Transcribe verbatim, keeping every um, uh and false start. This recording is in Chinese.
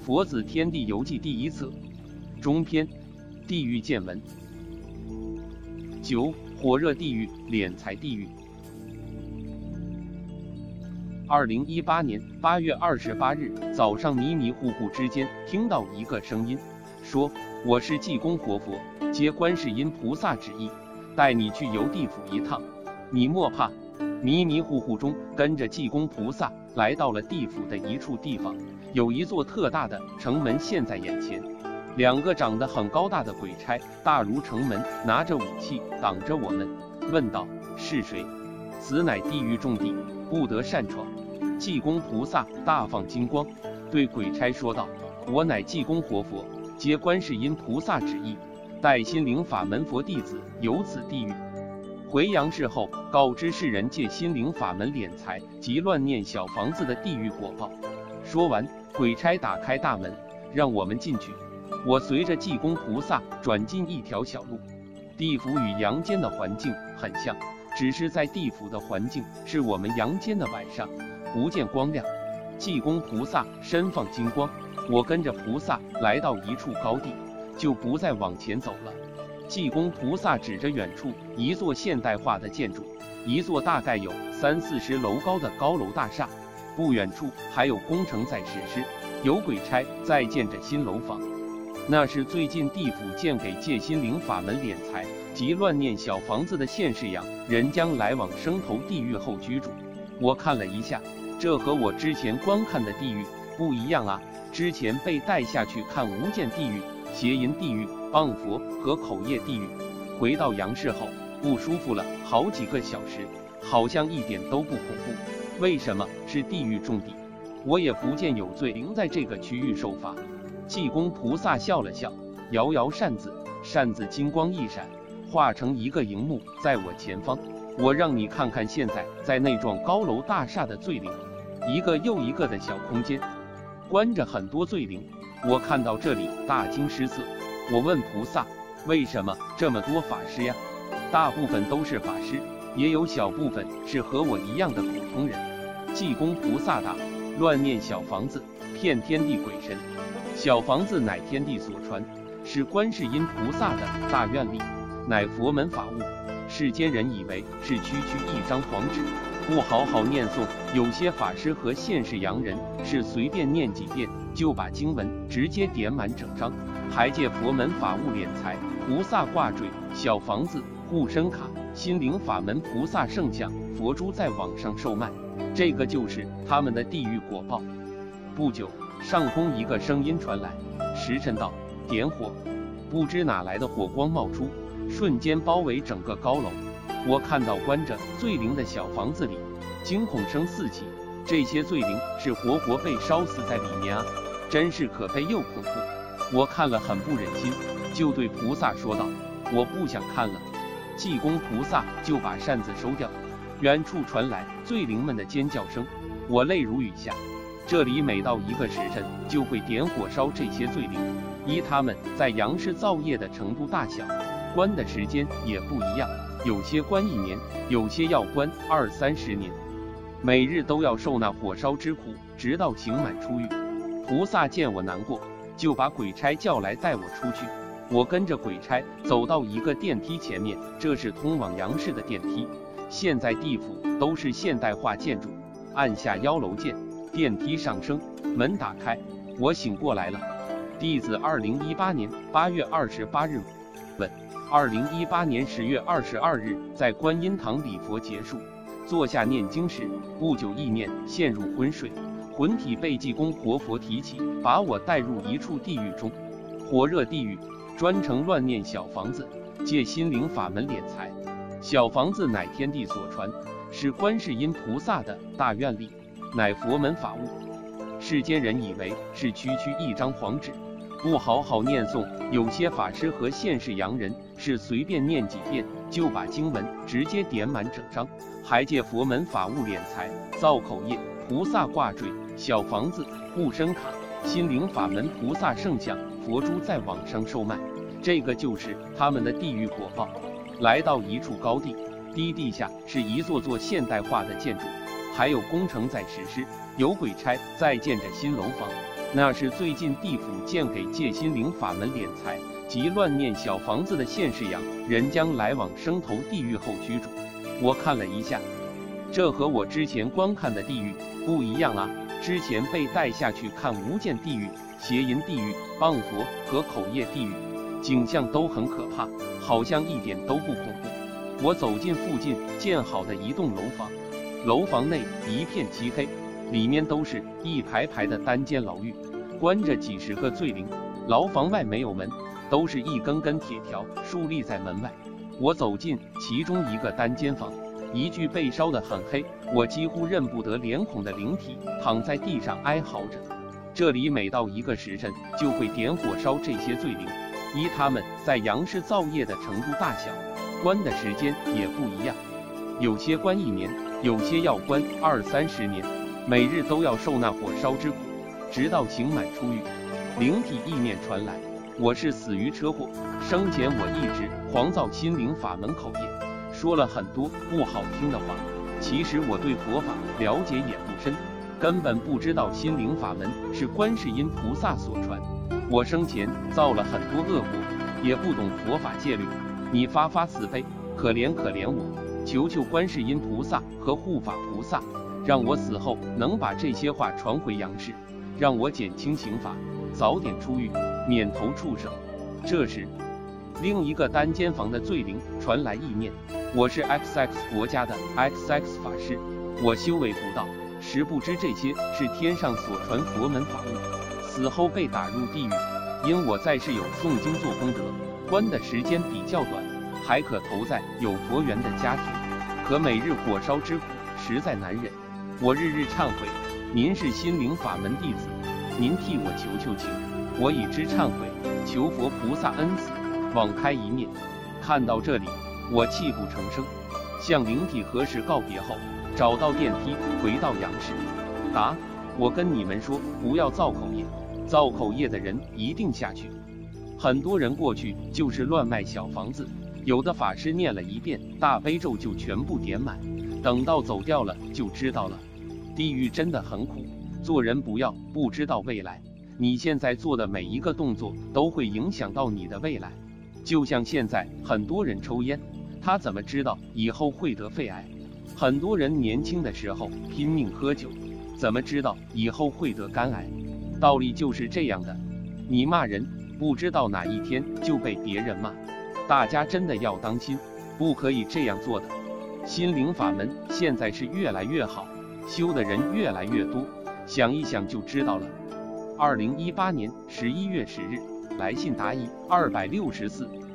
佛子天地游记第一册中篇，地狱见闻。九、火热地狱，敛财地狱。二零一八年八月二十八日早上，迷迷糊糊之间听到一个声音，说：“我是济公活佛，接观世音菩萨旨意，带你去游地府一趟，你莫怕。”迷迷糊糊中，跟着济公菩萨来到了地府的一处地方，有一座特大的城门现在眼前，两个长得很高大的鬼差大如城门，拿着武器挡着我们，问道：“是谁？”“此乃地狱重地，不得擅闯。”济公菩萨大放金光，对鬼差说道：“我乃济公活佛，接观世音菩萨旨意，带心灵法门佛弟子游此地狱，回阳世后告知世人借心灵法门敛财及乱念小房子的地狱果报。”说完，鬼差打开大门，让我们进去。我随着济公菩萨转进一条小路。地府与阳间的环境很像，只是在地府的环境是我们阳间的晚上，不见光亮。济公菩萨身放金光，我跟着菩萨来到一处高地，就不再往前走了。济公菩萨指着远处一座现代化的建筑，一座大概有三四十楼高的高楼大厦，不远处还有工程在实施，有鬼差在建着新楼房。那是最近地府建给借心灵法门敛财及乱念小房子的现世阳人将来往生投地狱后居住。我看了一下，这和我之前观看的地狱不一样啊！之前被带下去看无间地狱、邪淫地狱、谤佛和口业地狱，回到阳世后不舒服了好几个小时，好像一点都不恐怖。为什么是地狱重地？我也不见有罪灵在这个区域受罚。济公菩萨笑了笑，摇摇扇子，扇子金光一闪，化成一个荧幕在我前方。我让你看看现在在那幢高楼大厦的罪灵，一个又一个的小空间，关着很多罪灵。我看到这里大惊失色，我问菩萨：“为什么这么多法师呀？”大部分都是法师，也有小部分是和我一样的普通人。济公菩萨答：“乱念小房子，骗天地鬼神。小房子乃天地所传，是观世音菩萨的大愿力，乃佛门法物。世间人以为是区区一张黄纸，不好好念诵。有些法师和现世阳人是随便念几遍，就把经文直接点满整张，还借佛门法物敛财。菩萨挂坠、小房子、护身卡、心灵法门菩萨圣像、佛珠在网上售卖，这个就是他们的地狱果报。”不久，上空一个声音传来，时辰到，点火。不知哪来的火光冒出，瞬间包围整个高楼。我看到关着罪灵的小房子里，惊恐声四起，这些罪灵是活活被烧死在里面啊，真是可悲又恐怖。我看了很不忍心，就对菩萨说道：“我不想看了。”济公菩萨就把扇子收掉。远处传来罪灵们的尖叫声，我泪如雨下。这里每到一个时辰就会点火烧这些罪灵，依他们在阳世造业的程度大小，关的时间也不一样，有些关一年，有些要关二三十年，每日都要受那火烧之苦，直到刑满出狱。菩萨见我难过，就把鬼差叫来带我出去。我跟着鬼差走到一个电梯前面，这是通往阳世的电梯。现在地府都是现代化建筑，按下幺楼键，电梯上升，门打开，我醒过来了。弟子二零一八年八月二十八日问：二零一八年十月二十二日在观音堂礼佛结束，坐下念经时，不久意念陷入昏睡，魂体被济公活佛提起，把我带入一处地狱中，火热地狱，专程乱念小房子，借心灵法门敛财。小房子乃天地所传，是观世音菩萨的大愿力，乃佛门法物。世间人以为是区区一张黄纸，不好好念诵。有些法师和现世阳人是随便念几遍，就把经文直接点满整张，还借佛门法物敛财，造口业。菩萨挂坠、小房子、护身卡、心灵法门菩萨圣像、佛珠在网上售卖，这个就是他们的地狱果报。来到一处高地，低地下是一座座现代化的建筑，还有工程在实施，有鬼差在建着新楼房。 那是最近地府建给借心灵法门敛财及乱念小房子的现世阳，人将来往生投地狱后居住。我看了一下，这和我之前观看的地狱不一样啊！之前被带下去看无间地狱、邪淫地狱、谤佛和口业地狱，景象都很可怕，好像一点都不恐怖。我走进附近建好的一栋楼房，楼房内一片漆黑，里面都是一排排的单间牢狱，关着几十个罪灵。牢房外没有门，都是一根根铁条竖立在门外。我走进其中一个单间房，一具被烧得很黑，我几乎认不得脸孔的灵体躺在地上哀嚎着。这里每到一个时辰就会点火烧这些罪灵，依他们在阳世造业的程度大小，关的时间也不一样，有些关一年，有些要关二三十年，每日都要受那火烧之苦，直到刑满出狱。灵体意念传来，我是死于车祸，生前我一直狂造心灵法门口业，说了很多不好听的话。其实我对佛法了解也不深，根本不知道心灵法门是观世音菩萨所传。我生前造了很多恶果，也不懂佛法戒律。你发发慈悲，可怜可怜我，求求观世音菩萨和护法菩萨，让我死后能把这些话传回阳世，让我减轻刑罚，早点出狱，免投畜生。这时，另一个单间房的罪灵传来意念：我是 X X 国家的 X X 法师，我修为不到，实不知这些是天上所传佛门法物，死后被打入地狱。因我在世有诵经做功德，关的时间比较短，还可投在有佛缘的家庭，可每日火烧之苦实在难忍，我日日忏悔。您是心灵法门弟子，您替我求求情，我已知忏悔，求佛菩萨恩慈，网开一面。看到这里，我泣不成声，向灵体何时告别后，找到电梯回到阳世。答：我跟你们说，不要造口业，造口业的人一定下去。很多人过去就是乱卖小房子，有的法师念了一遍大悲咒就全部点满，等到走掉了就知道了。地狱真的很苦，做人不要不知道未来，你现在做的每一个动作都会影响到你的未来。就像现在很多人抽烟，他怎么知道以后会得肺癌？很多人年轻的时候拼命喝酒，怎么知道以后会得肝癌？道理就是这样的，你骂人，不知道哪一天就被别人骂。大家真的要当心，不可以这样做的。心灵法门现在是越来越好，修的人越来越多，想一想就知道了。二零一八年十一月十日，来信答疑二百六十四。